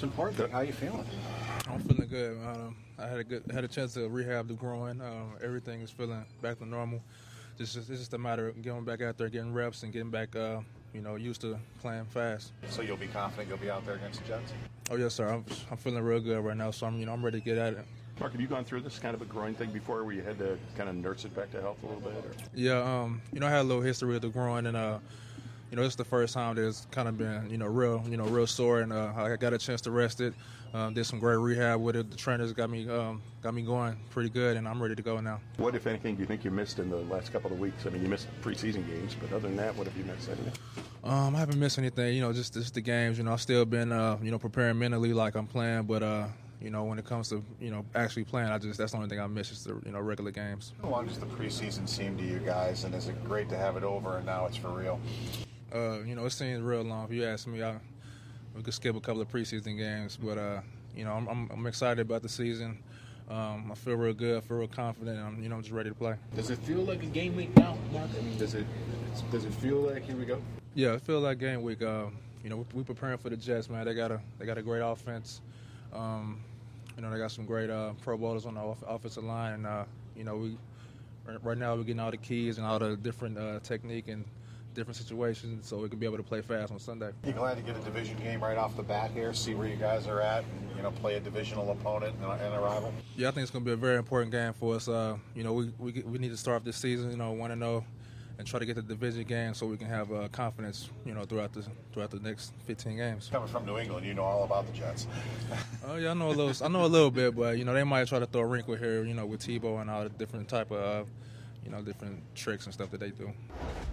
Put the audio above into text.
It's important. How are you feeling? I'm feeling good. I had a chance to rehab the groin. Everything is feeling back to normal. It's just a matter of getting back out there, getting reps, and getting back, used to playing fast. So you'll be confident you'll be out there against the Jets? Oh yes, sir. I'm feeling real good right now. So I'm ready to get at it. Mark, have you gone through this kind of a groin thing before, where you had to kind of nurse it back to health a little bit? Or? Yeah. I had a little history with the groin, and it's the first time that it's kind of been, real sore, and I got a chance to rest it. Did some great rehab with it. The trainers got me going pretty good, and I'm ready to go now. What, if anything, do you think you missed in the last couple of weeks? I mean, you missed preseason games, but other than that, what have you missed? Anything? I haven't missed anything. Just the games. I've still been, preparing mentally like I'm playing, but when it comes to, actually playing, that's the only thing I miss is the, regular games. How long does the preseason seem to you guys, and is it great to have it over and now it's for real? It seems real long. If you ask me, we could skip a couple of preseason games, but I'm excited about the season. I feel real good. I feel real confident. And I'm just ready to play. Does it feel like a game week now, Mark? I mean, does it feel like here we go? Yeah, it feels like game week. We're preparing for the Jets, man. They got a great offense. They got some great Pro Bowlers on the offensive line, and right now we're getting all the keys and all the different technique and different situations, so we can be able to play fast on Sunday. You glad to get a division game right off the bat here, see where you guys are at, and play a divisional opponent and a rival? Yeah, I think it's going to be a very important game for us. We need to start off this season, 1-0, and try to get the division game so we can have confidence, throughout the next 15 games. Coming from New England, you know all about the Jets. Oh yeah, I know a little bit, but they might try to throw a wrinkle here, with Tebow and all the different type of, different tricks and stuff that they do.